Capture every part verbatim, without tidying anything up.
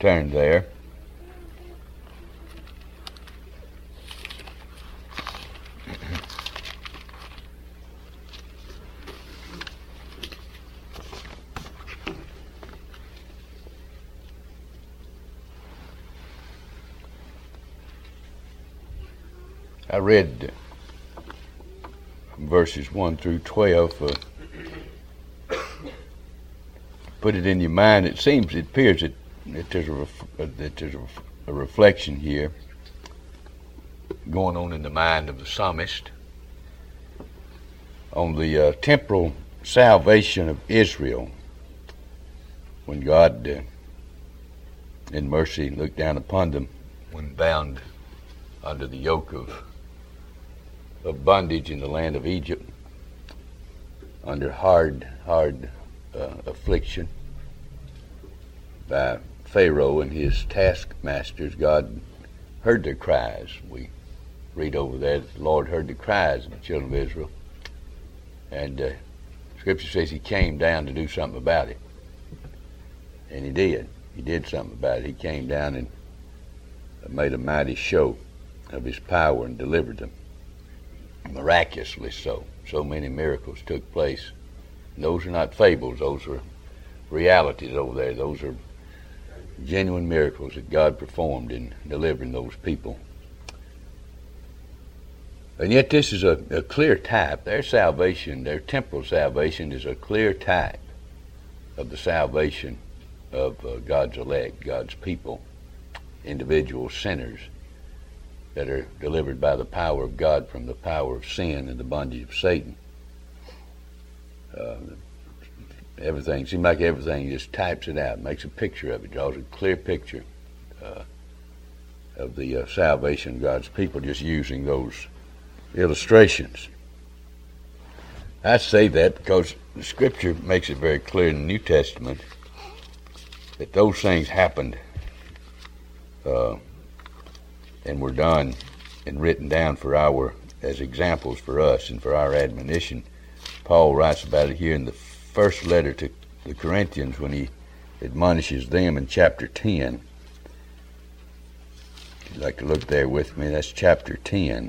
turn there. I read verses one through twelve. Uh, put it in your mind. It seems, it appears that, that there's, a, ref, uh, that there's a, a reflection here going on in the mind of the psalmist on the uh, temporal salvation of Israel, when God, uh, in mercy, looked down upon them when bound under the yoke of of bondage in the land of Egypt, under hard, hard uh, affliction by Pharaoh and his taskmasters. God heard their cries. We read over there that the Lord heard the cries of the children of Israel. And uh, Scripture says he came down to do something about it. And he did. He did something about it. He came down and made a mighty show of his power and delivered them. Miraculously so. So many miracles took place. And those are not fables. Those are realities over there. Those are genuine miracles that God performed in delivering those people. And yet this is a, a clear type. Their salvation, their temporal salvation, is a clear type of the salvation of uh, God's elect, God's people, individual sinners that are delivered by the power of God from the power of sin and the bondage of Satan. Uh, everything, seems like everything just types it out, makes a picture of it, draws a clear picture uh, of the uh, salvation of God's people, just using those illustrations. I say that because the Scripture makes it very clear in the New Testament that those things happened uh, and were done and written down for our, as examples for us and for our admonition. Paul writes about it here in the first letter to the Corinthians when he admonishes them in chapter ten. If you'd like to look there with me, that's chapter ten.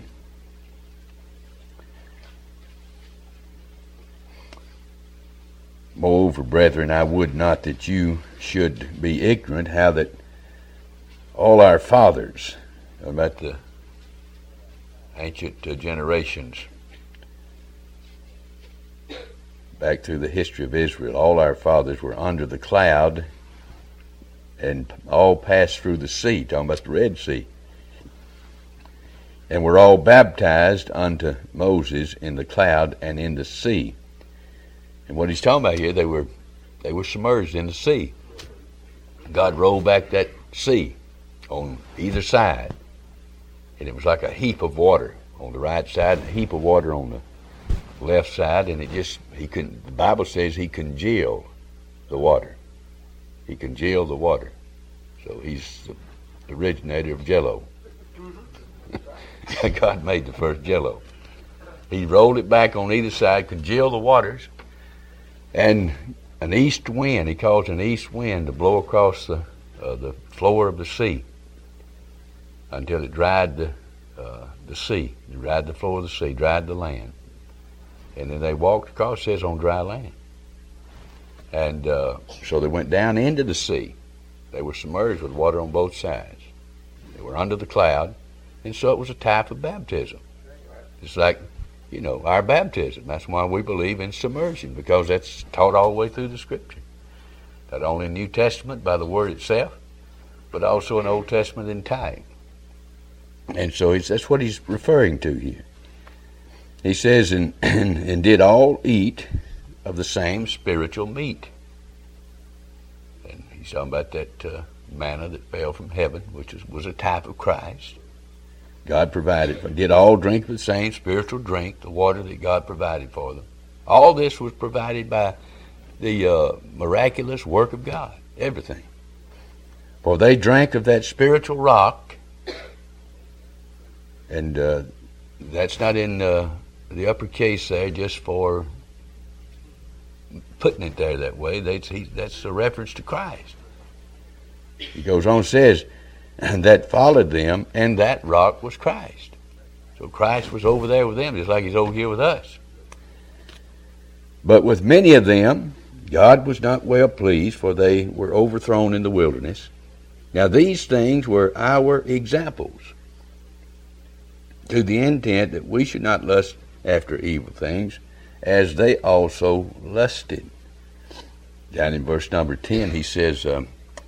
Moreover, brethren, I would not that you should be ignorant how that all our fathers, about the ancient uh, generations, back through the history of Israel, all our fathers were under the cloud and all passed through the sea, talking about the Red Sea, and were all baptized unto Moses in the cloud and in the sea. And what he's talking about here, they were they were submerged in the sea. God rolled back that sea on either side, and it was like a heap of water on the right side and a heap of water on the left side, and it just, he couldn't, the Bible says he congealed the water. He congealed the water. So he's the originator of Jell-O. God made the first Jell-O. He rolled it back on either side, congealed the waters, and an east wind, he caused an east wind to blow across the uh, the floor of the sea until it dried the uh, the sea, it dried the floor of the sea, dried the land. And then they walked across, it says, on dry land. And uh, so they went down into the sea. They were submerged with water on both sides. They were under the cloud, and so it was a type of baptism. It's like, you know, our baptism. That's why we believe in submersion, because that's taught all the way through the Scripture. Not only in the New Testament by the Word itself, but also in Old Testament in type. And so it's, that's what he's referring to here. He says, and, and, and did all eat of the same spiritual meat. And he's talking about that uh, manna that fell from heaven, which is, was a type of Christ. God provided for them. Did all drink of the same spiritual drink, the water that God provided for them. All this was provided by the uh, miraculous work of God. Everything. For they drank of that spiritual rock, and uh, that's not in uh, the upper case there just for putting it there that way. That's, he, that's a reference to Christ. He goes on and says, that followed them, and that rock was Christ. So Christ was over there with them, just like he's over here with us. But with many of them, God was not well pleased, for they were overthrown in the wilderness. Now these things were our examples, to the intent that we should not lust after evil things, as they also lusted. Down in verse number ten, he says, um,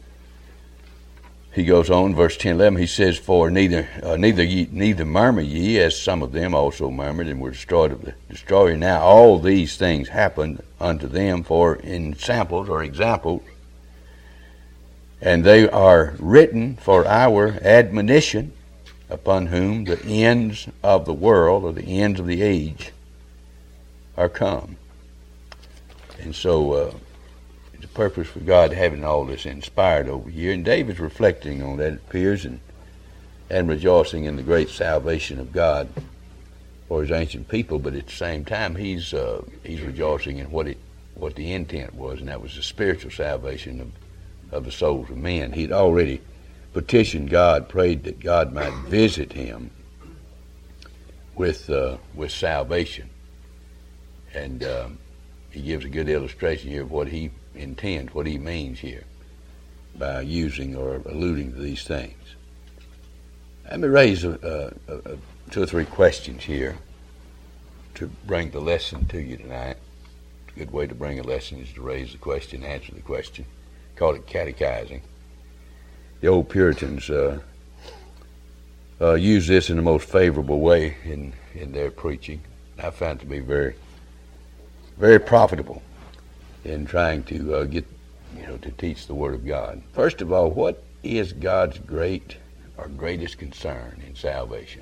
he goes on, verse ten, eleven, he says, For neither uh, neither ye, neither murmur ye, as some of them also murmured, and were destroyed of the destroyer. Now all these things happened unto them for ensamples or examples, and they are written for our admonition, upon whom the ends of the world, or the ends of the age, are come. And so uh, it's a purpose for God having all this inspired over here. And David's reflecting on that, it appears, and, and rejoicing in the great salvation of God for his ancient people. But at the same time, he's uh, he's rejoicing in what it what the intent was, and that was the spiritual salvation of, of the souls of men. He'd already petitioned God, prayed that God might visit him with uh, with salvation. And um, he gives a good illustration here of what he intends, what he means here by using or alluding to these things. Let me raise a, a, a, two or three questions here to bring the lesson to you tonight. A good way to bring a lesson is to raise the question, answer the question. Call it catechizing. The old Puritans uh, uh, use this in the most favorable way in, in their preaching. I found it to be very very profitable in trying to uh, get, you know, to teach the Word of God. First of all, what is God's great or greatest concern in salvation?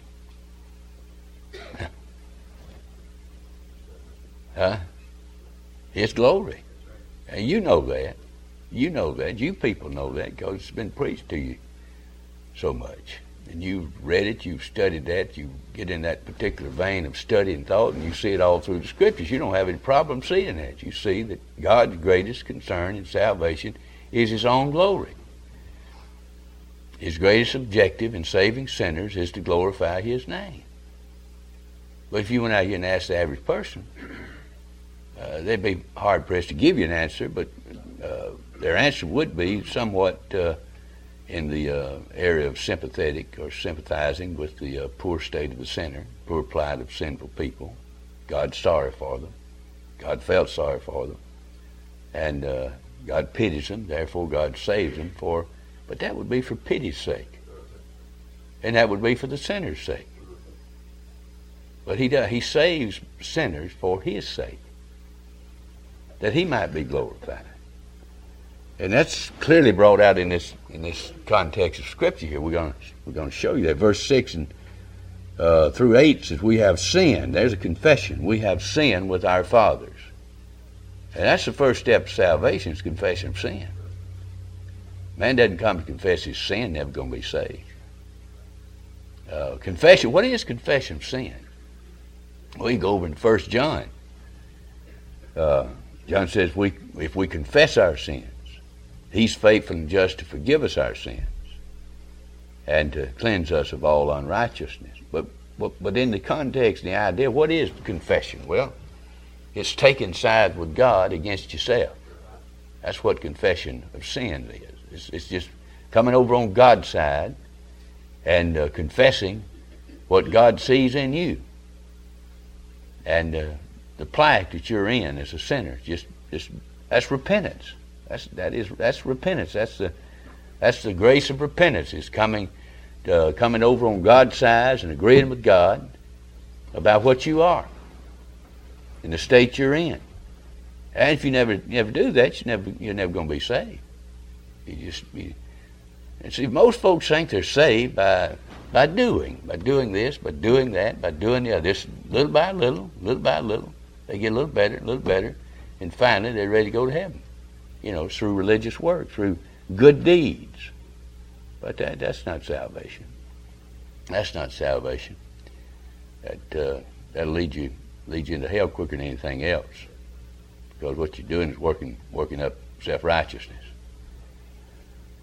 Huh? His glory. And you know that. You know that. You people know that because it's been preached to you so much. And you've read it, you've studied that, you get in that particular vein of study and thought, and you see it all through the Scriptures. You don't have any problem seeing that. You see that God's greatest concern in salvation is his own glory. His greatest objective in saving sinners is to glorify his name. But if you went out here and asked the average person, uh, they'd be hard-pressed to give you an answer, but uh, their answer would be somewhat uh, in the uh, area of sympathetic or sympathizing with the uh, poor state of the sinner, poor plight of sinful people. God's sorry for them. God felt sorry for them. And uh, God pities them, therefore God saves them for, but that would be for pity's sake. And that would be for the sinner's sake. But he does, he saves sinners for his sake, that he might be glorified. And that's clearly brought out in this in this context of Scripture here. We're going we're going to show you that. Verse six and uh, through eight says, "We have sinned." There's a confession. We have sinned with our fathers, and that's the first step of salvation: is confession of sin. Man doesn't come to confess his sin, never going to be saved. Uh, confession. What is confession of sin? Well, you go over in First John. Uh, John says, "We if we confess our sins, he's faithful and just to forgive us our sins and to cleanse us of all unrighteousness." But, but, but in the context and the idea, what is confession? Well, it's taking sides with God against yourself. That's what confession of sin is. It's, it's just coming over on God's side and uh, confessing what God sees in you. And uh, the plight that you're in as a sinner, just, just that's repentance. That's that is that's repentance. That's the that's the grace of repentance. Is coming uh, coming over on God's side and agreeing with God about what you are in the state you're in. And if you never never do that, you never you're never going to be saved. You just you, and see, most folks think they're saved by by doing, by doing this, by doing that, by doing the other. This little by little, little by little, they get a little better, a little better, and finally they're ready to go to heaven. You know, through religious work, through good deeds. But that, that's not salvation. That's not salvation. That uh, that'll lead you lead you into hell quicker than anything else. Because what you're doing is working working up self-righteousness.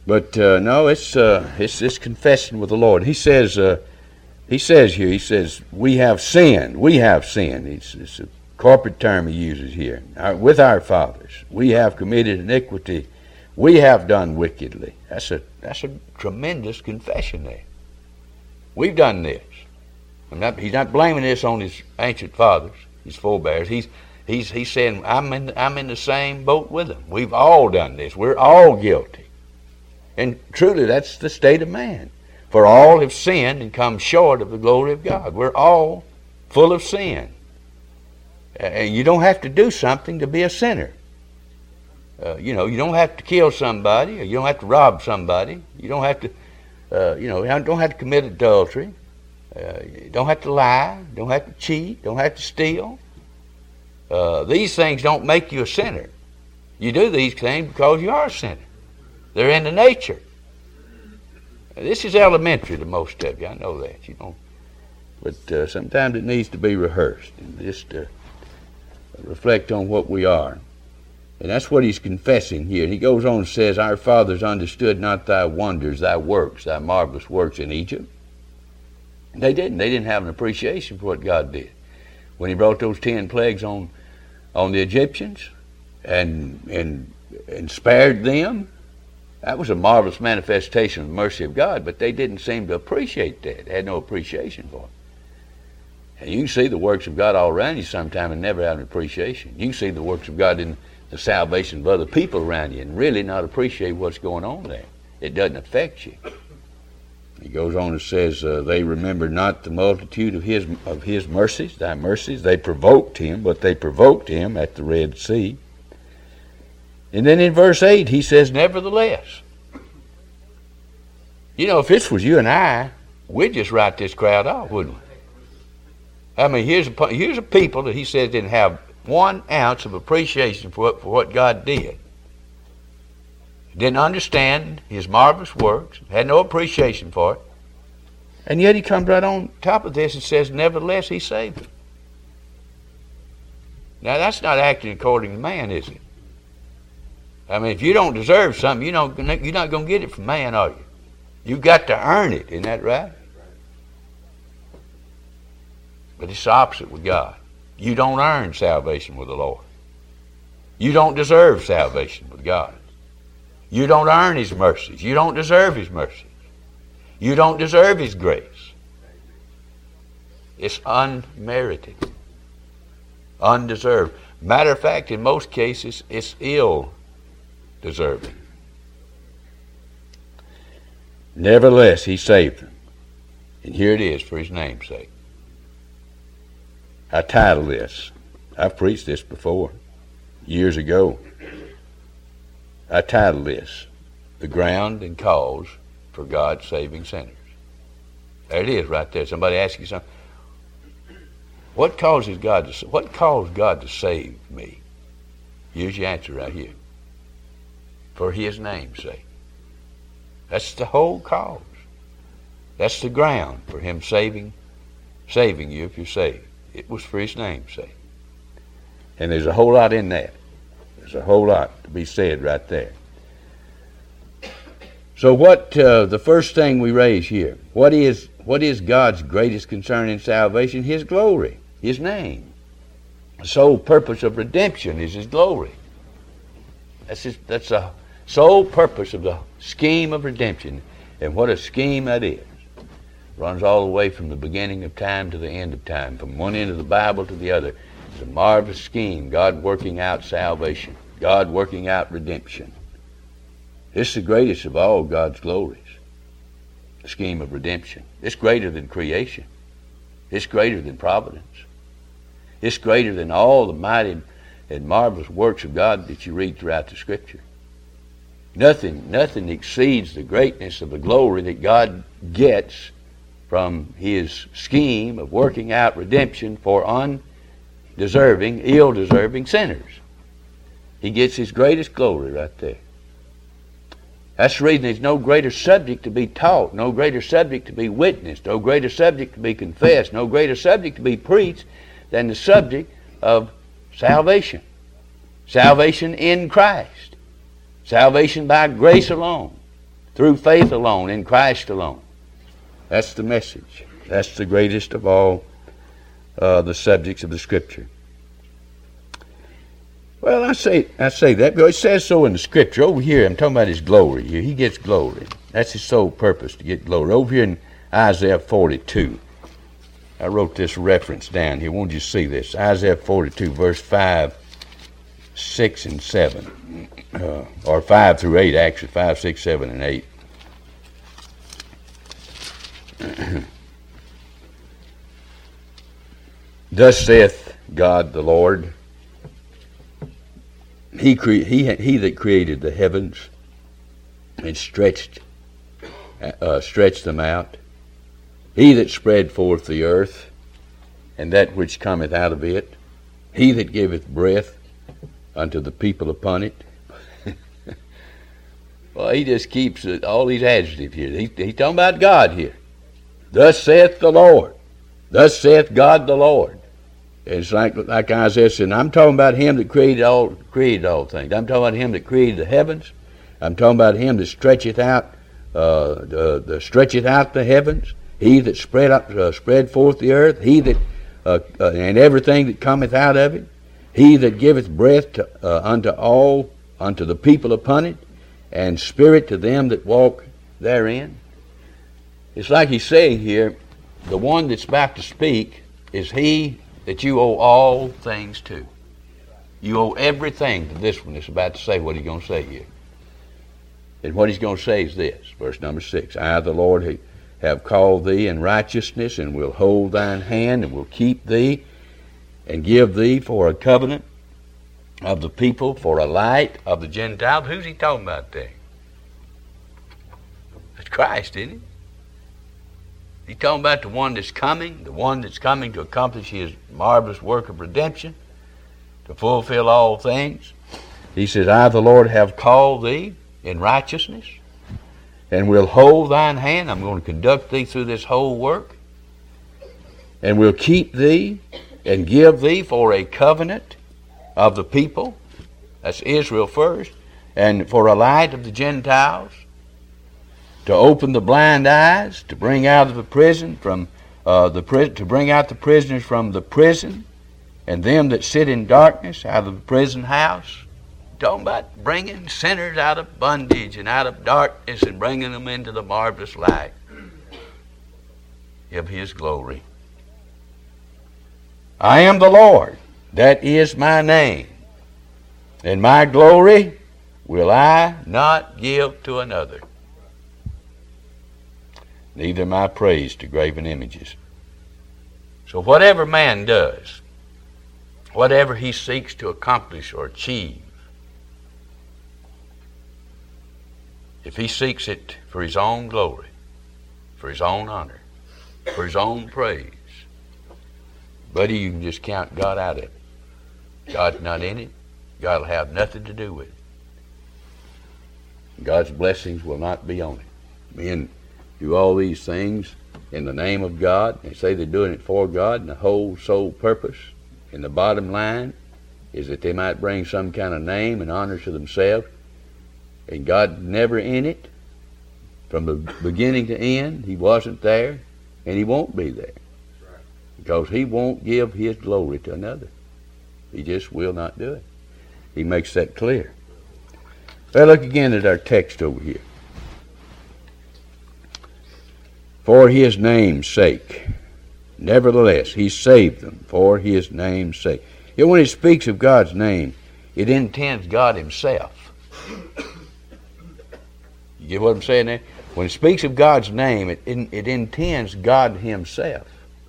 But uh, no, it's uh, it's this confession with the Lord. He says, uh, he says here, he says, we have sinned. We have sinned. It's, it's a corporate term he uses here. Our, with our fathers, we have committed iniquity. We have done wickedly. That's a that's a tremendous confession there. We've done this. I'm not, he's not blaming this on his ancient fathers, his forebears. He's he's he's saying I'm in I'm in the same boat with them. We've all done this. We're all guilty. And truly, that's the state of man. For all have sinned and come short of the glory of God. We're all full of sin. And you don't have to do something to be a sinner. Uh, you know, you don't have to kill somebody, or you don't have to rob somebody. You don't have to, uh, you know, you don't have to commit adultery. Uh, you don't have to lie. Don't have to cheat. Don't have to steal. Uh, these things don't make you a sinner. You do these things because you are a sinner. They're in the nature. This is elementary to most of you. I know that, you know. But uh, sometimes it needs to be rehearsed and just uh, reflect on what we are. And that's what he's confessing here. He goes on and says, our fathers understood not thy wonders, thy works, thy marvelous works in Egypt. They didn't. They didn't have an appreciation for what God did. When he brought those ten plagues on on the Egyptians and and and spared them, that was a marvelous manifestation of the mercy of God, but they didn't seem to appreciate that. They had no appreciation for it. And you can see the works of God all around you sometime and never have an appreciation. You can see the works of God in the salvation of other people around you and really not appreciate what's going on there. It doesn't affect you. He goes on and says, uh, they remembered not the multitude of his of his mercies, thy mercies. They provoked him, but they provoked him at the Red Sea. And then in verse eight, he says, nevertheless. You know, if this was you and I, we'd just write this crowd off, wouldn't we? I mean, here's a, here's a people that he says didn't have one ounce of appreciation for what, for what God did. Didn't understand his marvelous works, had no appreciation for it. And yet he comes right on top of this and says, nevertheless, he saved them. Now, that's not acting according to man, is it? I mean, if you don't deserve something, you don't, you're not going to get it from man, are you? You've got to earn it, isn't that right? But it's the opposite with God. You don't earn salvation with the Lord. You don't deserve salvation with God. You don't earn his mercies. You don't deserve his mercies. You don't deserve his grace. It's unmerited, undeserved. Matter of fact, in most cases, it's ill deserving. Nevertheless, he saved them. And here it is for his name's sake. I title this, I've preached this before, years ago. I title this, The Ground and Cause for God Saving Sinners. There it is right there. Somebody asks you something. What causes God to, what caused God to save me? Here's your answer right here. For his name's sake. That's the whole cause. That's the ground for him saving, saving you if you're saved. It was for his name's sake. And there's a whole lot in that. There's a whole lot to be said right there. So what, uh, the first thing we raise here, what is what is God's greatest concern in salvation? His glory, his name. The sole purpose of redemption is his glory. That's his, that's the sole purpose of the scheme of redemption. And what a scheme that is. Runs all the way from the beginning of time to the end of time, from one end of the Bible to the other. It's a marvelous scheme, God working out salvation, God working out redemption. It's the greatest of all God's glories, the scheme of redemption. It's greater than creation. It's greater than providence. It's greater than all the mighty and marvelous works of God that you read throughout the Scripture. Nothing, nothing exceeds the greatness of the glory that God gets from his scheme of working out redemption for undeserving, ill-deserving sinners. He gets his greatest glory right there. That's the reason there's no greater subject to be taught, no greater subject to be witnessed, no greater subject to be confessed, no greater subject to be preached than the subject of salvation. Salvation in Christ. Salvation by grace alone. through faith alone, in Christ alone. That's the message. That's the greatest of all uh, the subjects of the Scripture. Well, I say I say that, but it says so in the Scripture. Over here, I'm talking about his glory. He gets glory. That's his sole purpose, to get glory. Over here in Isaiah forty-two, I wrote this reference down here. Won't you see this? Isaiah forty-two, verse five, six, and seven. Uh, or five through eight, actually. five, six, seven, and eight. Thus saith God the Lord, He, cre- he, he that created the heavens and stretched, uh, stretched them out, He that spread forth the earth and that which cometh out of it, He that giveth breath unto the people upon it. Well, he just keeps uh, all these adjectives here. He, he's talking about God here. Thus saith the Lord. Thus saith God the Lord. It's like like Isaiah said, I'm talking about Him that created all created all things. I'm talking about Him that created the heavens. I'm talking about Him that stretcheth out uh, the, the stretcheth out the heavens. He that spread up uh, spread forth the earth. He that uh, uh, and everything that cometh out of it. He that giveth breath to, uh, unto all unto the people upon it, and spirit to them that walk therein. It's like he's saying here, the one that's about to speak is He that you owe all things to. You owe everything to this one that's about to say what he's going to say here. And what he's going to say is this, verse number six. I, the Lord, have called thee in righteousness, and will hold thine hand, and will keep thee, and give thee for a covenant of the people, for a light of the Gentiles. Who's he talking about there? It's Christ, isn't he? He's talking about the one that's coming, the one that's coming to accomplish His marvelous work of redemption, to fulfill all things. He says, I, the Lord, have called thee in righteousness, and will hold thine hand. I'm going to conduct thee through this whole work, and will keep thee, and give thee for a covenant of the people. That's Israel first. And for a light of the Gentiles, to open the blind eyes, to bring out of the prison from uh, the pri- to bring out the prisoners from the prison, and them that sit in darkness out of the prison house. Talking about bringing sinners out of bondage and out of darkness and bringing them into the marvelous light of His glory. I am the Lord, that is my name, and my glory will I not give to another, neither my praise to graven images. So whatever man does, whatever he seeks to accomplish or achieve, if he seeks it for his own glory, for his own honor, for his own praise, buddy, you can just count God out of it. God's not in it. God will have nothing to do with it. God's blessings will not be on it. Men do all these things in the name of God. They say they're doing it for God, and the whole sole purpose and the bottom line is that they might bring some kind of name and honor to themselves. And God's never in it. From the beginning to end, He wasn't there, and He won't be there. Because He won't give His glory to another. He just will not do it. He makes that clear. Well, look again at our text over here. For His name's sake. Nevertheless, He saved them for His name's sake. You know, when He speaks of God's name, it intends God Himself. You get what I'm saying there? When it speaks of God's name, it, it, it intends God Himself.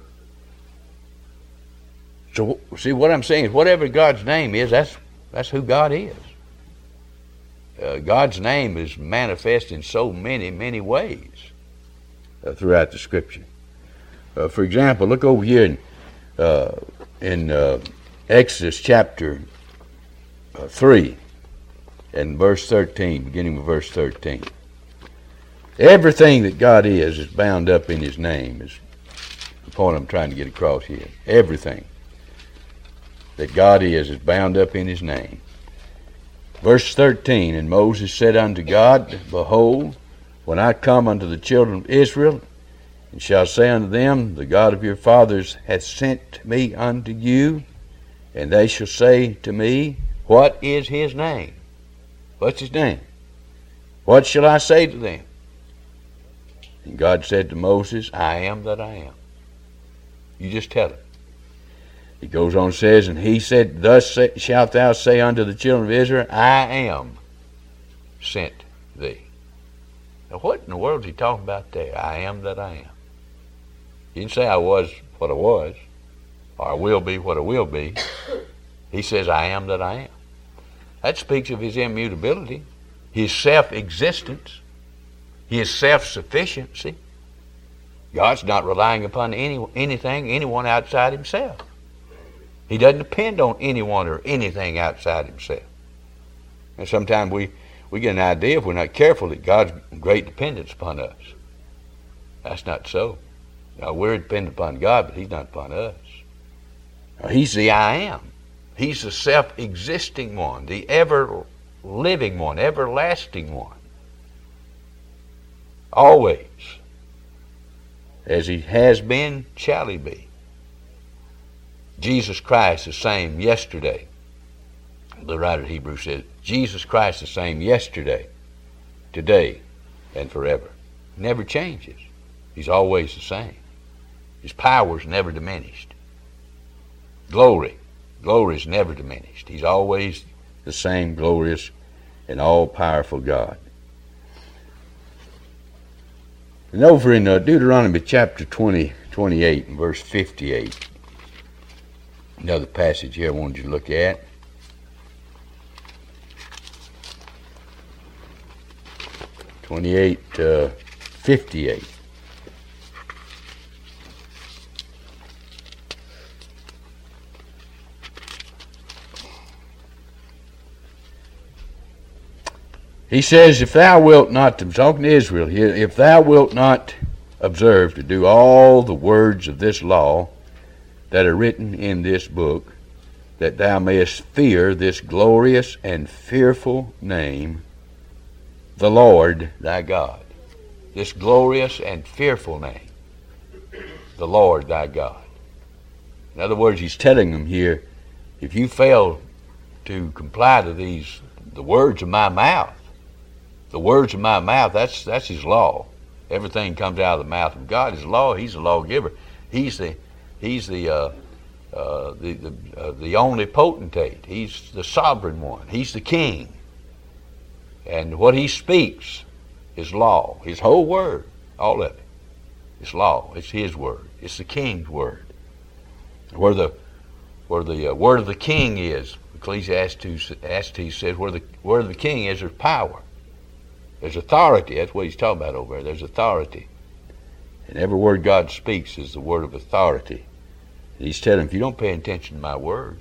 So, see, what I'm saying is, whatever God's name is, that's that's who God is. Uh, God's name is manifest in so many, many ways uh, throughout the Scripture. Uh, for example, look over here in, uh, in uh, Exodus chapter uh, three and verse thirteen, beginning with verse thirteen. Everything that God is is bound up in His name, is the point I'm trying to get across here. Everything that God is is bound up in His name. Verse thirteen, and Moses said unto God, Behold, when I come unto the children of Israel, and shall say unto them, the God of your fathers hath sent me unto you, and they shall say to me, what is his name? What's his name? What shall I say to them? And God said to Moses, I am that I am. You just tell it. He goes on and says, and he said, thus shalt thou say unto the children of Israel, I am sent thee. Now what in the world is he talking about there? I am that I am. He didn't say I was what I was, or I will be what I will be. He says, I am that I am. That speaks of his immutability, his self-existence, his self-sufficiency. God's not relying upon any anything, anyone outside himself. He doesn't depend on anyone or anything outside himself. And sometimes we, we get an idea, if we're not careful, that God's great dependence upon us. That's not so. Now, we're dependent upon God, but he's not upon us. Now, he's the I am. He's the self-existing one, the ever-living one, everlasting one. Always. As he has been, shall he be. Jesus Christ the same yesterday. The writer of Hebrews says, Jesus Christ the same yesterday, today, and forever. Never changes. He's always the same. His power is never diminished. Glory. Glory is never diminished. He's always the same glorious and all-powerful God. And over in uh, Deuteronomy chapter twenty, twenty-eight and verse fifty-eight, another passage here I wanted you to look at. twenty-eight, uh, fifty-eight. He says, if thou wilt not, I'm talking to Israel here, if thou wilt not observe to do all the words of this law that are written in this book, that thou mayest fear this glorious and fearful name, the Lord thy God. This glorious and fearful name, the Lord thy God. In other words, he's telling them here, if you fail to comply to these, the words of my mouth, the words of my mouth, that's that's his law. Everything comes out of the mouth of God. His law, he's the lawgiver. He's the he's the uh, uh, the the, uh, the only potentate. He's the sovereign one. He's the king. And what he speaks is law. His whole word, all of it, it's law. It's his word. It's the king's word. Where the where the uh, word of the king is, Ecclesiastes says, where the word of the king is, there's power. There's authority. That's what he's talking about over there. There's authority. And every word God speaks is the word of authority. And he's telling them, if you don't pay attention to my word,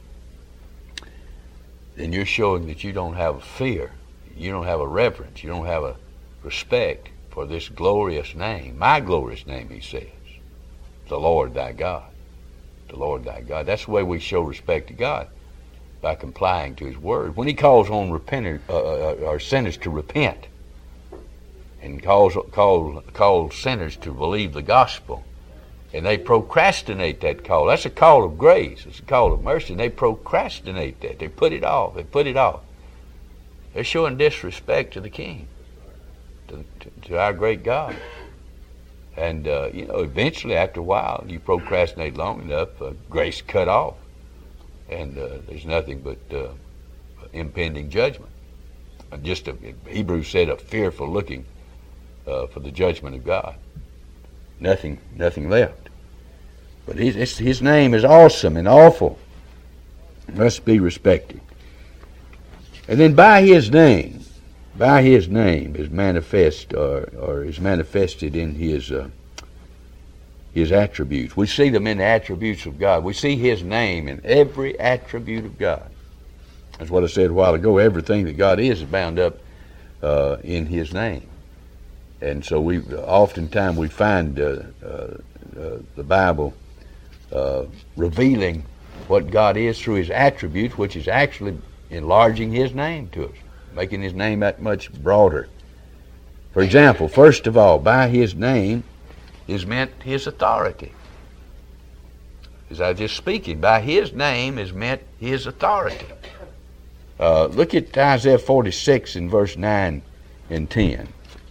then you're showing that you don't have a fear. You don't have a reverence. You don't have a respect for this glorious name. My glorious name, he says. The Lord thy God. The Lord thy God. That's the way we show respect to God, by complying to his word. When he calls on repenters, uh, uh, or sinners to repent, and calls call, calls sinners to believe the gospel, and they procrastinate that call. That's a call of grace. It's a call of mercy, and they procrastinate that. They put it off. They put it off. They're showing disrespect to the King, to, to, to our great God. And, uh, you know, eventually, after a while, you procrastinate long enough, uh, grace cut off. And uh, there's nothing but uh, impending judgment. Uh, just a, Hebrews said, a fearful looking uh, for the judgment of God. Nothing, nothing left. But his, his name is awesome and awful. It must be respected. And then by his name, by his name is manifest, or, or is manifested in his uh, his attributes. We see them in the attributes of God. We see his name in every attribute of God. That's what I said a while ago. Everything that God is is bound up uh, in his name. And so we oftentimes we find uh, uh, uh, the Bible uh, revealing what God is through his attributes, which is actually enlarging his name to us, making his name that much broader For example, first of all, by his name is meant his authority. As I was just speaking, by his name is meant his authority. Uh, look at Isaiah forty-six in verse nine and ten.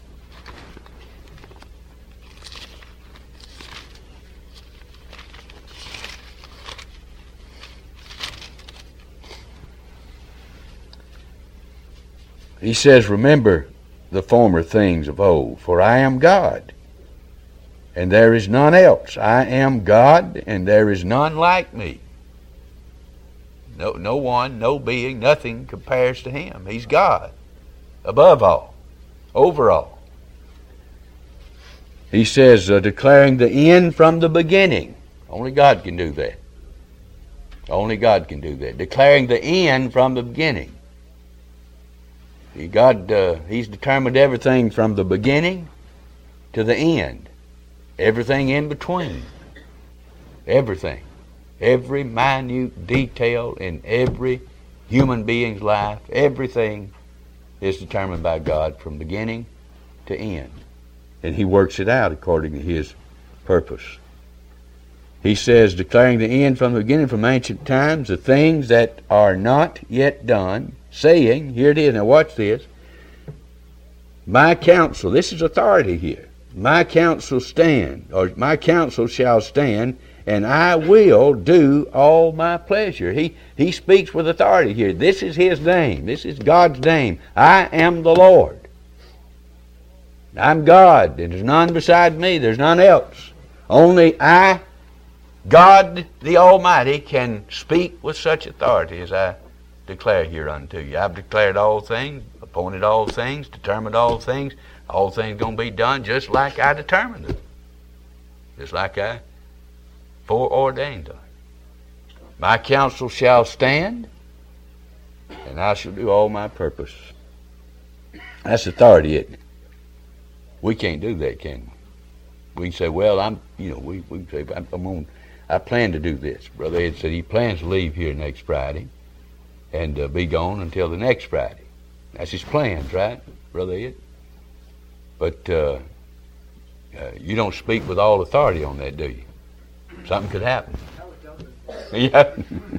He says, remember the former things of old, for I am God, and there is none else. I am God, and there is none like me. No, no one, no being, nothing compares to him. He's God, above all, over all. He says, uh, declaring the end from the beginning. Only God can do that. Only God can do that. Declaring the end from the beginning. God, uh, he's determined everything from the beginning to the end. Everything in between. Everything. Every minute detail in every human being's life, everything is determined by God from beginning to end. And he works it out according to his purpose. He says, declaring the end from the beginning, from ancient times, the things that are not yet done, saying, here it is, now watch this, my counsel, this is authority here, my counsel stand, or my counsel shall stand, and I will do all my pleasure. He, he speaks with authority here. This is his name. This is God's name. I am the Lord. I'm God. There's none beside me. There's none else. Only I, God the Almighty, can speak with such authority as I declare here unto you. I've declared all things, appointed all things, determined all things. All things going to be done just like I determined them. Just like I foreordained them. My counsel shall stand, and I shall do all my purpose. That's authority, isn't it? We can't do that, can we? We can say, well, I'm, you know, we, we can say, I'm, I'm on, I plan to do this. Brother Ed said he plans to leave here next Friday and uh, be gone until the next Friday. That's his plans, right, Brother Ed? But uh, uh, you don't speak with all authority on that, do you? Something could happen. Yeah.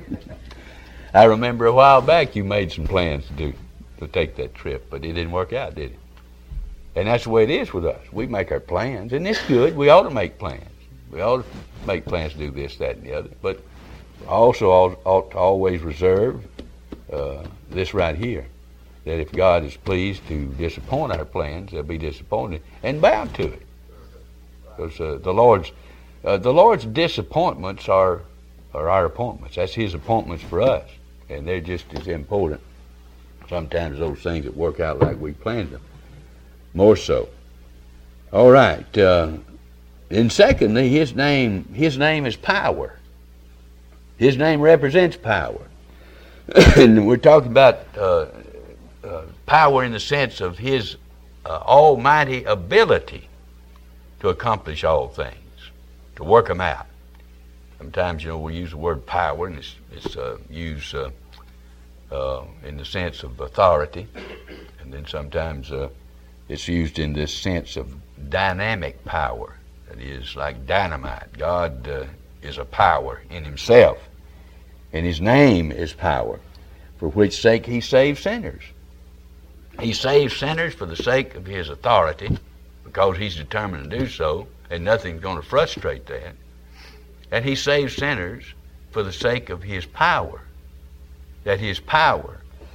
I remember a while back you made some plans to do to take that trip, but it didn't work out, did it? And that's the way it is with us. We make our plans, and it's good. We ought to make plans. We ought to make plans to do this, that, and the other. But also ought, ought to always reserve uh, this right here, that if God is pleased to disappoint our plans, they'll be disappointed and bound to it. Because uh, the Lord's uh, the Lord's disappointments are are our appointments. That's his appointments for us, and they're just as important sometimes those things that work out like we planned them. More so. All right. Uh, and secondly, his name his name is power. His name represents power. And we're talking about uh, uh, power in the sense of his uh, almighty ability to accomplish all things, to work them out. Sometimes, you know, we use the word power, and it's, it's uh, used uh, uh, in the sense of authority, and then sometimes uh, it's used in this sense of dynamic power. That is like dynamite. God uh, is a power in himself, and his name is power, for which sake he saves sinners. He saves sinners for the sake of his authority, because he's determined to do so, and nothing's going to frustrate that. And he saves sinners for the sake of his power, that his power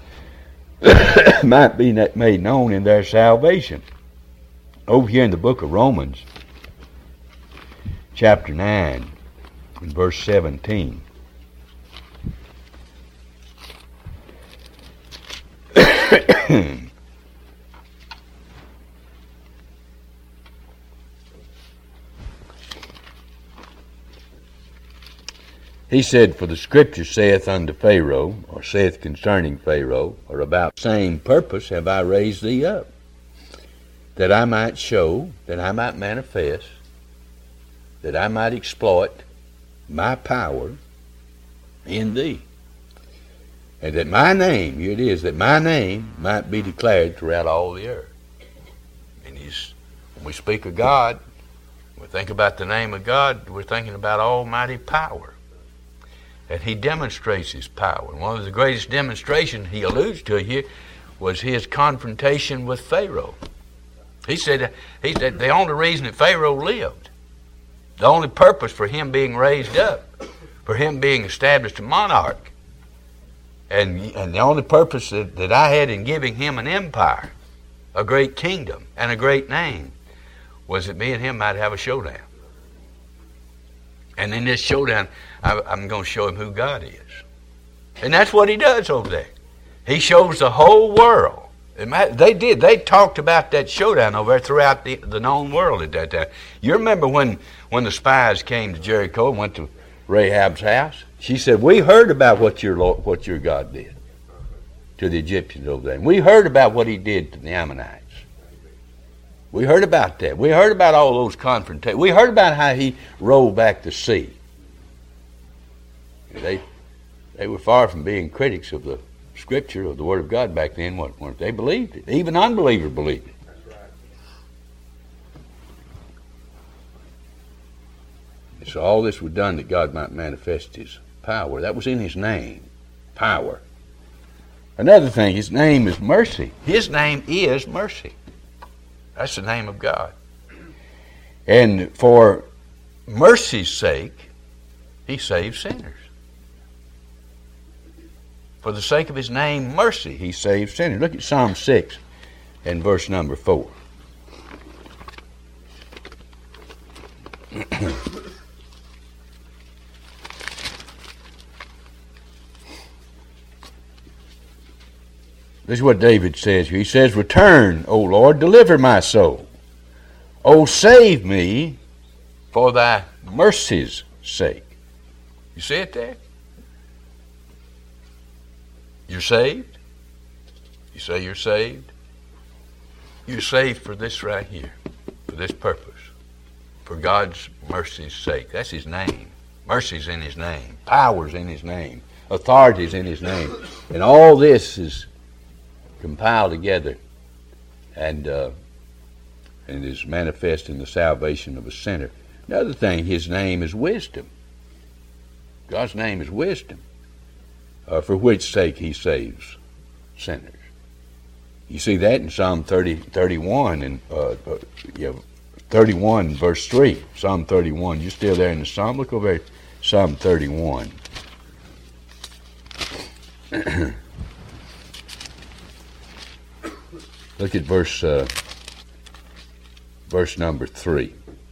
might be made known in their salvation. Over here in the book of Romans, chapter nine, and verse seventeen. He said, for the scripture saith unto Pharaoh, or saith concerning Pharaoh, or about the same purpose have I raised thee up, that I might show, that I might manifest, that I might exploit my power in thee. And that my name, here it is, that my name might be declared throughout all the earth. And When we speak of God, we think about the name of God, we're thinking about almighty power. And he demonstrates his power. And one of the greatest demonstrations he alludes to here was his confrontation with Pharaoh. He said, he said the only reason that Pharaoh lived, the only purpose for him being raised up, for him being established a monarch, and, and the only purpose that, that I had in giving him an empire, a great kingdom, and a great name, was that me and him might have a showdown. And in this showdown, I, I'm going to show him who God is. And that's what he does over there. He shows the whole world. They did. They talked about that showdown over there throughout the, the known world at that time. You remember when, when the spies came to Jericho and went to Rahab's house? She said, we heard about what your Lord, what your God did to the Egyptians over there. And we heard about what he did to the Ammonites. We heard about that. We heard about all those confrontations. We heard about how he rolled back the sea. They, they were far from being critics of the Scripture, of the Word of God back then, weren't they? They believed it. Even unbelievers believed it. And so all this was done that God might manifest his power. That was in his name, power. Another thing, his name is mercy. His name is mercy. That's the name of God. And for mercy's sake, he saves sinners. For the sake of his name, mercy, he saves sinners. Look at Psalm six and verse number four. This is what David says here. He says, return, O Lord, deliver my soul. O save me for thy mercy's sake. You see it there? You're saved? You say you're saved? You're saved for this right here, for this purpose, for God's mercy's sake. That's his name. Mercy's in his name. Power's in his name. Authority's in his name. And all this is compiled together and uh, and is manifest in the salvation of a sinner. Another thing, his name is wisdom. God's name is wisdom, uh, for which sake he saves sinners. You see that in Psalm thirty, thirty-one, and uh, uh, yeah, thirty-one, verse three. Psalm thirty-one. You're still there in the Psalm? Look over at Psalm thirty-one. Look at verse uh, verse number three.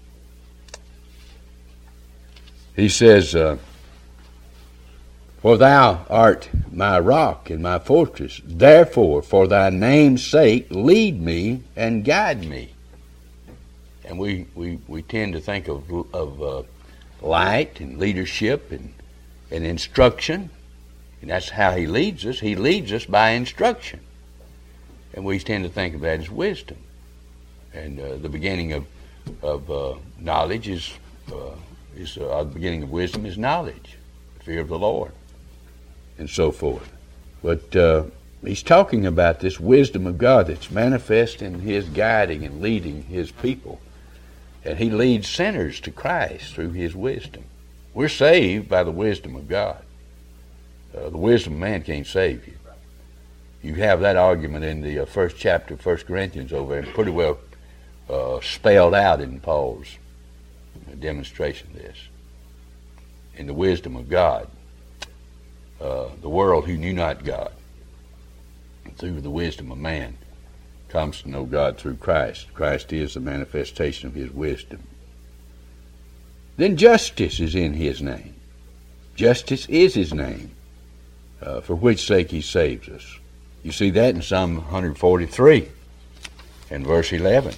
He says, uh, for thou art my rock and my fortress. Therefore, for thy name's sake, lead me and guide me. And we, we, we tend to think of, of uh, light and leadership and, and instruction. And that's how he leads us. He leads us by instruction. And we tend to think of that as wisdom. And uh, the beginning of, of uh, knowledge is, uh, is uh, the beginning of wisdom is knowledge, the fear of the Lord, and so forth. But uh, he's talking about this wisdom of God that's manifest in his guiding and leading his people. And he leads sinners to Christ through his wisdom. We're saved by the wisdom of God. Uh, the wisdom of man can't save you. You have that argument in the uh, first chapter of First Corinthians over there, pretty well uh, spelled out in Paul's demonstration of this. In the wisdom of God, uh, the world who knew not God, through the wisdom of man, comes to know God through Christ. Christ is the manifestation of his wisdom. Then justice is in his name. Justice is his name, uh, for which sake he saves us. You see that in Psalm one forty-three and verse eleven.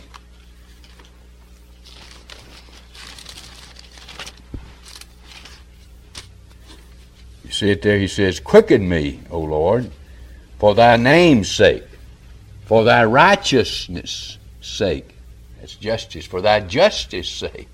You see it there? He says, quicken me, O Lord, for thy name's sake, for thy righteousness' sake. That's justice, for thy justice' sake.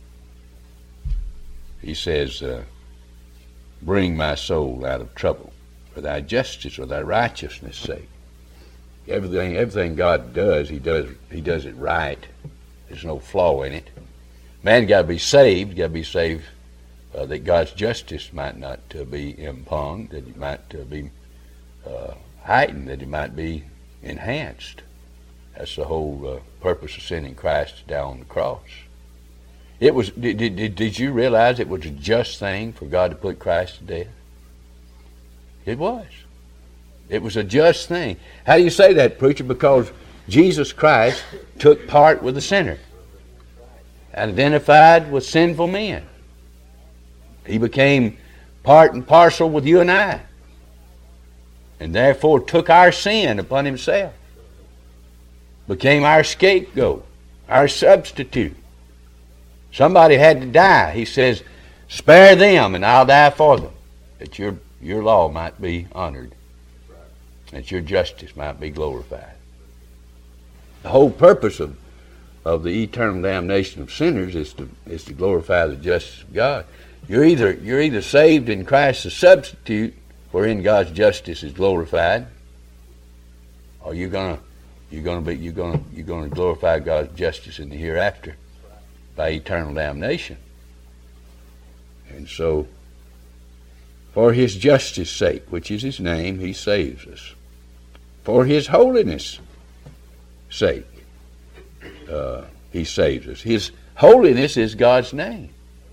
He says, uh, bring my soul out of trouble, for thy justice or thy righteousness' sake. Everything, everything God does, he does, he does it right. There's no flaw in it. Man got to be saved, got to be saved uh, that God's justice might not uh, be impugned, that it might uh, be uh, heightened, that it might be enhanced. That's the whole uh, purpose of sending Christ down on the cross. It was. Did, did, did you realize it was a just thing for God to put Christ to death? It was. It was a just thing. How do you say that, preacher? Because Jesus Christ took part with the sinner, identified with sinful men. He became part and parcel with you and I, and therefore took our sin upon himself, became our scapegoat, our substitute. Somebody had to die. He says, spare them and I'll die for them, that your, your law might be honored, that your justice might be glorified. The whole purpose of, of the eternal damnation of sinners is to, is to glorify the justice of God. You're either, you're either saved in Christ as substitute, wherein God's justice is glorified, or you're gonna you're gonna be you're gonna you're gonna glorify God's justice in the hereafter by eternal damnation. And so, for his justice sake, which is his name, he saves us. For his holiness sake, uh, he saves us. His holiness is God's name.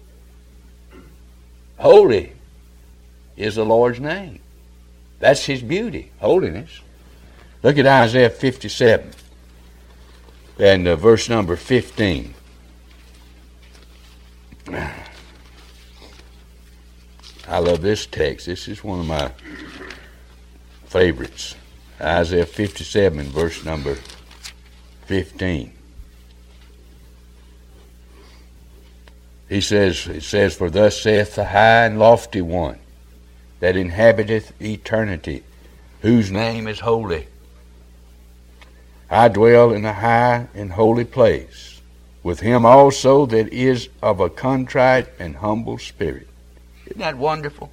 Holy is the Lord's name. That's his beauty, holiness. Look at Isaiah fifty-seven and uh, verse number fifteen. I love this text. This is one of my favorites. Isaiah fifty-seven, verse number fifteen. He says, it says, for thus saith the high and lofty one that inhabiteth eternity, whose name is holy. I dwell in a high and holy place, with him also that is of a contrite and humble spirit. Isn't that wonderful?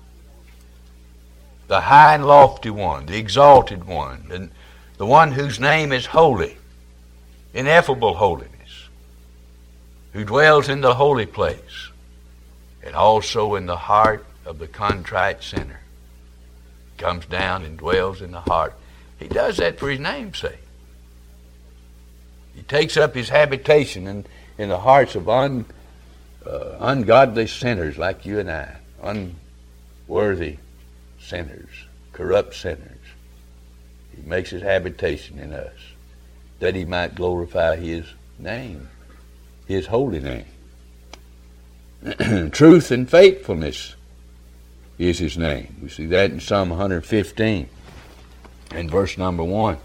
The high and lofty one, the exalted one, the, the one whose name is holy, ineffable holiness, who dwells in the holy place, and also in the heart of the contrite sinner. Comes down and dwells in the heart. He does that for his name's sake. He takes up his habitation in, in the hearts of un, uh, ungodly sinners like you and I, unworthy sinners, corrupt sinners. He makes his habitation in us, that he might glorify his name, his holy name. Truth and faithfulness is his name. We see that in Psalm one fifteen and verse number one.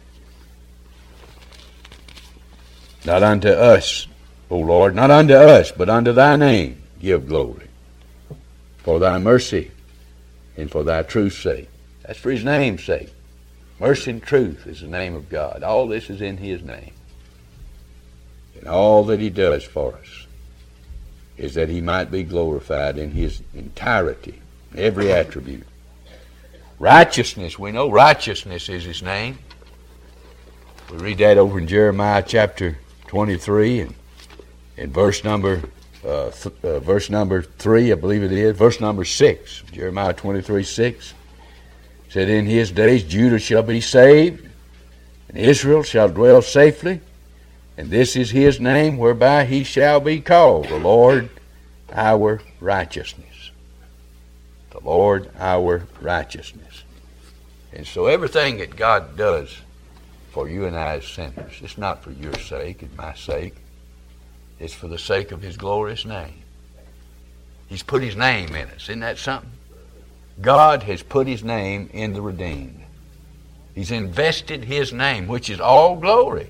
Not unto us, O Lord, not unto us, but unto thy name give glory, for thy mercy and for thy truth's sake. That's for his name's sake. Mercy and truth is the name of God. All this is in his name. And all that he does for us is that he might be glorified in his entirety, every attribute. Righteousness, we know righteousness is his name. We read that over in Jeremiah chapter twenty-three and in verse number uh, th- uh, verse number three, I believe it is, verse number six, Jeremiah twenty-three six, said, in his days Judah shall be saved, and Israel shall dwell safely, and this is his name whereby he shall be called, the Lord our righteousness. The Lord our righteousness. And so everything that God does for you and I as sinners, it's not for your sake and my sake. It's for the sake of his glorious name. He's put his name in us. Isn't that something? God has put his name in the redeemed. He's invested his name, which is all glory,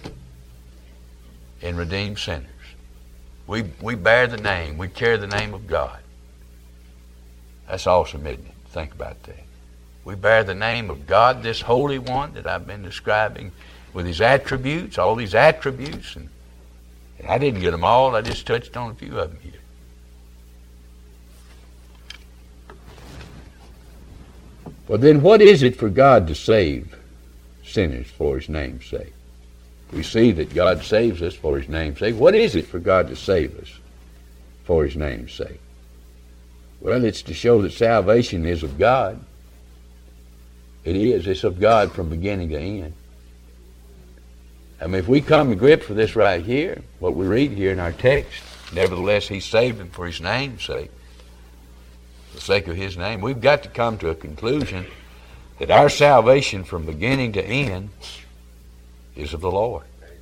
in redeemed sinners. We, we bear the name. We carry the name of God. That's awesome, isn't it? Think about that. We bear the name of God, this Holy One that I've been describing, with his attributes, all these attributes. And, and I didn't get them all. I just touched on a few of them here. Well, then what is it for God to save sinners for his name's sake? we see that God saves us for his name's sake. What is it for God to save us for his name's sake? Well, it's to show that salvation is of God. It is. It's of God from beginning to end. I mean, if we come to grips with this right here, what we read here in our text, nevertheless, he saved them for his name's sake, for the sake of his name, we've got to come to a conclusion that our salvation from beginning to end is of the Lord.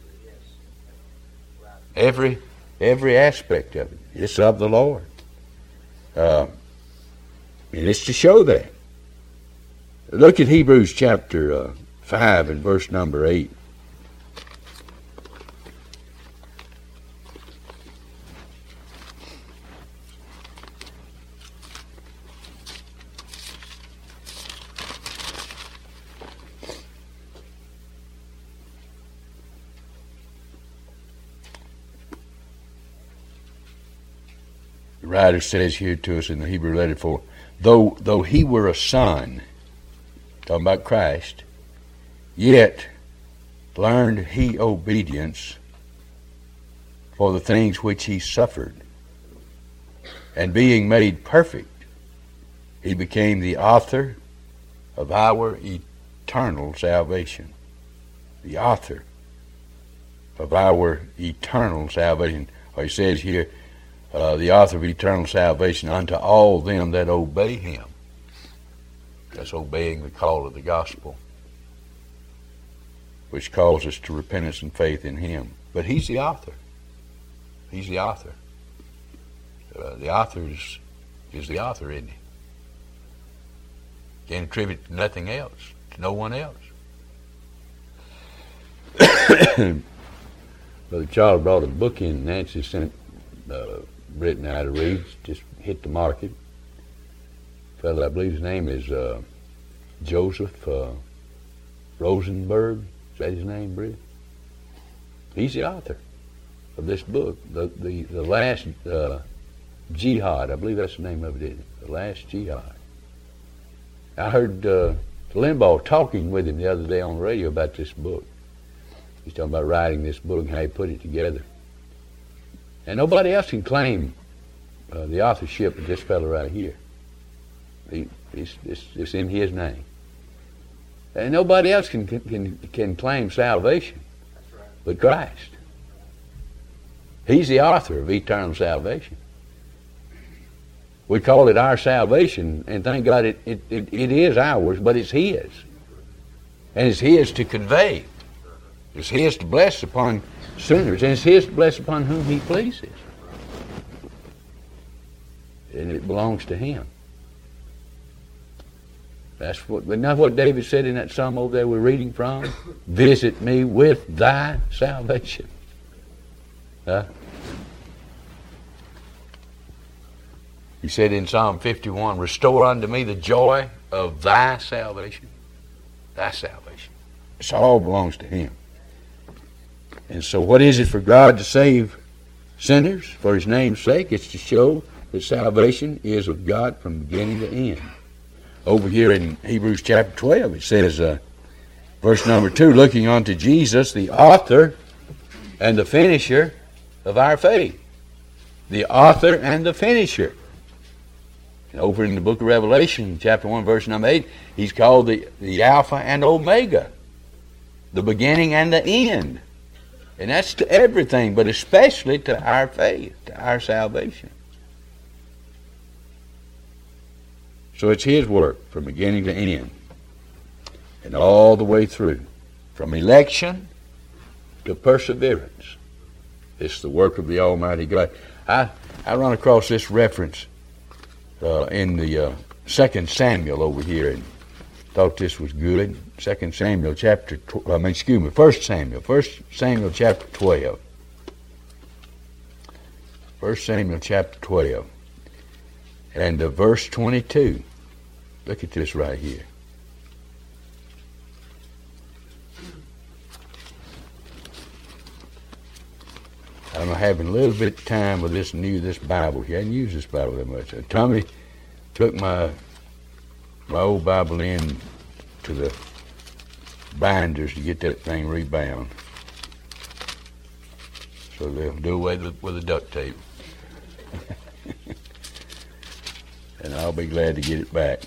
Every every aspect of it, it's of the Lord. Uh, and it's to show that. Look at Hebrews chapter uh, five and verse number eight. The writer says here to us in the Hebrew letter, for though though he were a son, talking about Christ, yet learned he obedience for the things which he suffered. And being made perfect, he became the author of our eternal salvation. The author of our eternal salvation. Or he says here, uh, the author of eternal salvation unto all them that obey him. That's obeying the call of the gospel, which calls us to repentance and faith in him. But he's the author. He's the author. Uh, the author is, is the author, isn't he? Can't attribute it to nothing else, to no one else. Brother Charles brought a book in. Nancy sent uh, written out to read. Just hit the market. Fellow, I believe his name is uh, Joseph uh, Rosenberg. Is that his name, Bridget? He's the author of this book, the the, the last uh, jihad. I believe that's the name of it, isn't it? The last jihad. I heard uh, Limbaugh talking with him the other day on the radio about this book. He's talking about writing this book and how he put it together. And nobody else can claim uh, the authorship of this fellow right here. He, it's, it's, it's in his name. And nobody else can can can claim salvation but Christ. He's the author of eternal salvation. We call it our salvation, and thank God it, it, it, it is ours, but it's his. And it's his to convey. It's his to bless upon sinners, and it's his to bless upon whom he pleases. And it belongs to him. That's what, isn't that what David said in that psalm over there we're reading from? Visit me with thy salvation. Huh? He said in Psalm fifty-one, restore unto me the joy of thy salvation. Thy salvation. It all belongs to him. And so what is it for God to save sinners for his name's sake? It's to show that salvation is of God from beginning to end. Over here in Hebrews chapter twelve, it says, uh, verse number two, looking unto Jesus, the author and the finisher of our faith. The author and the finisher. And over in the book of Revelation, chapter one, verse number eight, he's called the, the Alpha and Omega, the beginning and the end. And that's to everything, but especially to our faith, to our salvation. So it's his work from beginning to end. And all the way through. From election to perseverance. It's the work of the Almighty God. I, I run across this reference uh, in the uh, Second Samuel over here, and thought this was good. Second Samuel chapter, tw- I mean, excuse me, First Samuel, First Samuel chapter twelve. First Samuel chapter twelve. And uh, verse twenty-two. Look at this right here. I'm having a little bit of time with this new this Bible here. I didn't use this Bible that much. Uh, Tommy took my my old Bible in to the binders to get that thing rebound. So they'll do away with, with the duct tape. And I'll be glad to get it back.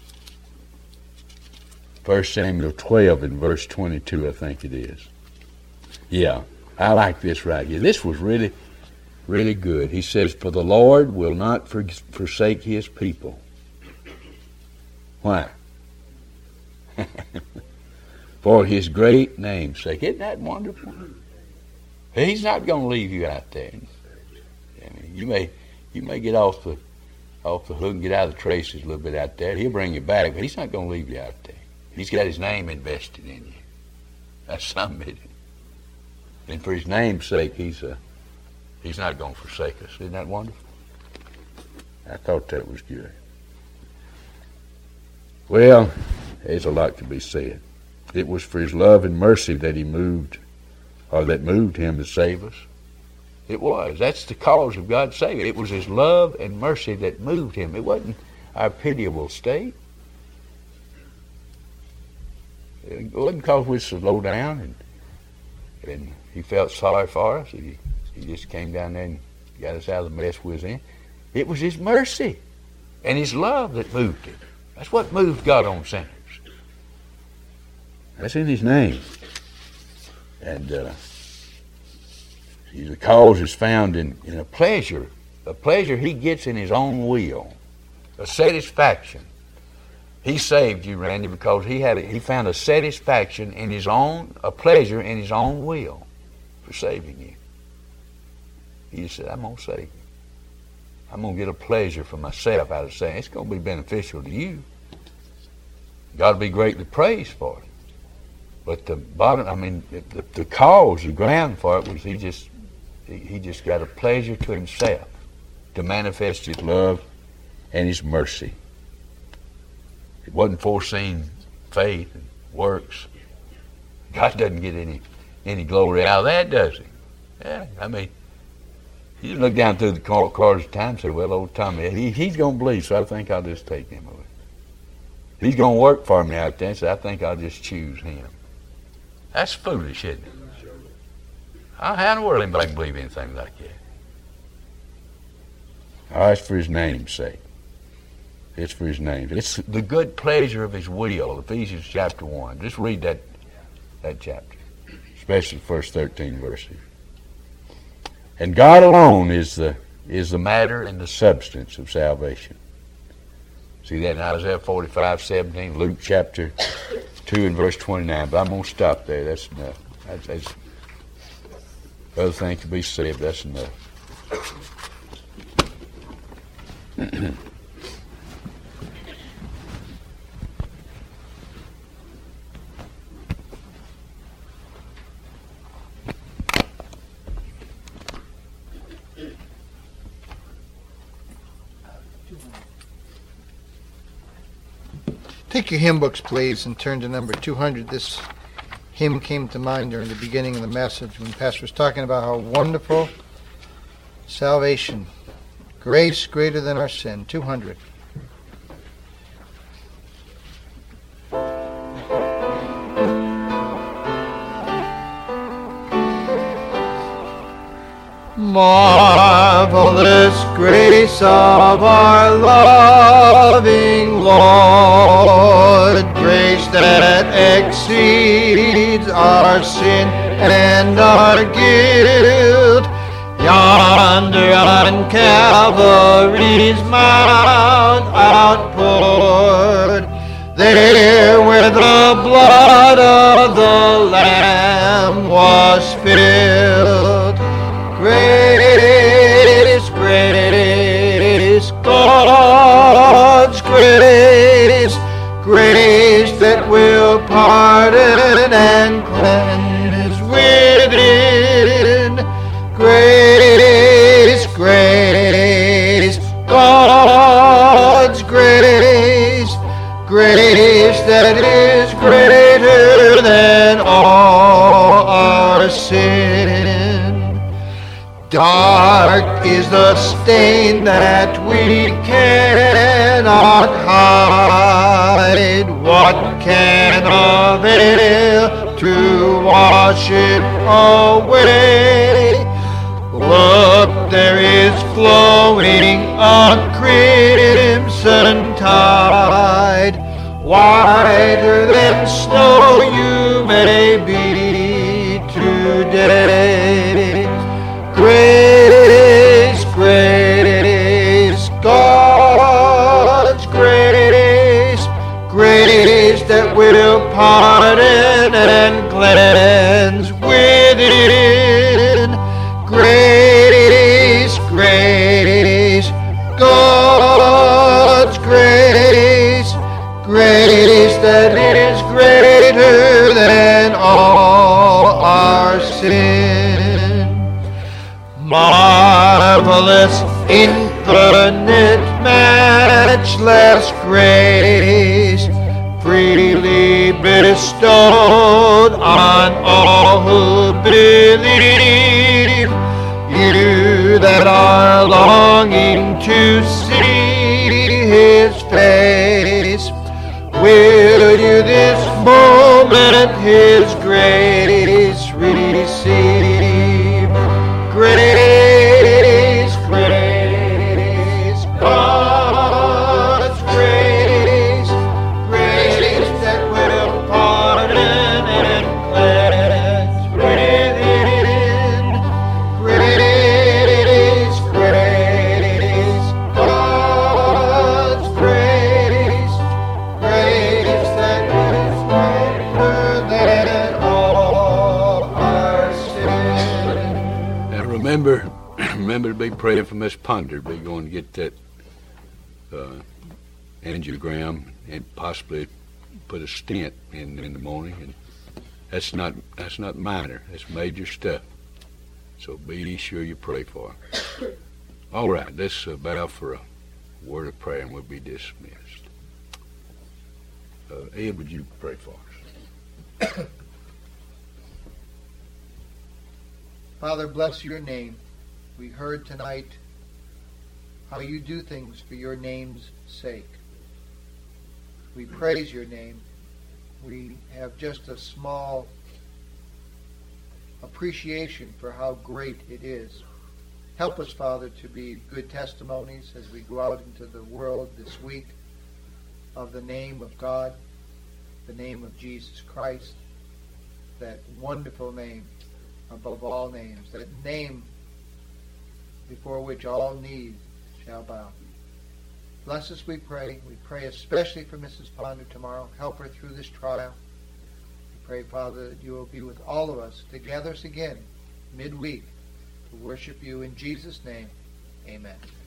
First Samuel twelve and verse twenty-two, I think it is. Yeah, I like this right here. This was really, really good. He says, for the Lord will not for, forsake his people. Why? For his great name's sake. Isn't that wonderful? He's not going to leave you out there. I mean, you may you may get off the off the hook and get out of the traces a little bit out there. He'll bring you back, but he's not going to leave you out there. He's got his name invested in you. That's something. And for his name's sake, he's uh, he's not going to forsake us. Isn't that wonderful? I thought that was good. Well, there's a lot to be said. It was for his love and mercy that he moved, or that moved him to save us. It was. That's the cause of God's saving. It was his love and mercy that moved him. It wasn't our pitiable state. It wasn't because we slow down and and he felt sorry for us. He, he just came down there and got us out of the mess we was in. It was his mercy and his love that moved him. That's what moved God on sinners. That's in his name. And uh, see, the cause is found in, in a pleasure, a pleasure he gets in his own will, a satisfaction. He saved you, Randy, because he had a, he found a satisfaction in his own, a pleasure in his own will for saving you. He just said, I'm going to save you. I'm going to get a pleasure for myself out of saying it's going to be beneficial to you. God will be greatly praised for it. But the bottom, I mean, the, the cause, the ground for it was he just, he, he just got a pleasure to himself to manifest his love and his mercy. It wasn't foreseen faith and works. God doesn't get any any glory out of that, does he? Yeah, I mean, you look down through the cards of time and say, well, old Tommy, he, he's going to believe, so I think I'll just take him away. He's going to work for me out there, so I think I'll just choose him. That's foolish, isn't it? How in the world anybody can believe anything like that? Oh, it's for his name's sake. It's for his name. It's the good pleasure of his will, Ephesians chapter one. Just read that that chapter, especially the first thirteen verses. And God alone is the is the matter and the substance of salvation. See that in Isaiah forty-five, seventeen, Luke chapter two and verse twenty-nine. But I'm going to stop there. That's enough. That's, that's other things to be said, but that's enough. Take your hymn books, please, and turn to number two hundred. This hymn came to mind during the beginning of the message when the pastor was talking about how wonderful salvation, grace greater than our sin. two hundred. Marvelous grace of our loving Lord, grace that exceeds our sin and our guilt. Yonder on Calvary's mount outpoured, there where the blood of the Lamb was spilled. Grace, grace, God's grace, grace that will pardon and cleanse within. Grace, grace, God's grace, grace that is greater than all our sin. Dark is the stain that we cannot hide. What can avail to wash it away? flowing on crimson tide, whiter than snow you may be today. Grace, grace, God's grace, grace that will pardon and cleanse within. Grace, grace, God's grace, grace that is greater than all our sin. Marvelous, infinite, matchless grace, freely bestowed on all who believe. You that are longing to see His face, will you this moment His grace receive? Grace, grace, God's grace, grace that will pardon and cleanse within. Grace, grace, God's grace, grace that is greater than all our sin. And remember, remember to be praying for Miss Ponder. Be going to get that uh, angiogram and possibly put a stent in in the morning. And that's not that's not minor. That's major stuff. So be sure you pray for her. All right, let's uh, bow for a word of prayer and we'll be dismissed. Uh, Ed, would you pray for us? Father, bless your name. We heard tonight how you do things for your name's sake. We praise your name. We have just a small appreciation for how great it is. Help us, Father, to be good testimonies as we go out into the world this week of the name of God, the name of Jesus Christ, that wonderful name above all names, that name before which all knees shall bow. Bless us, we pray. We pray especially for Missus Ponder tomorrow. Help her through this trial. We pray, Father, that you will be with all of us to gather us again midweek to worship you in Jesus' name. Amen.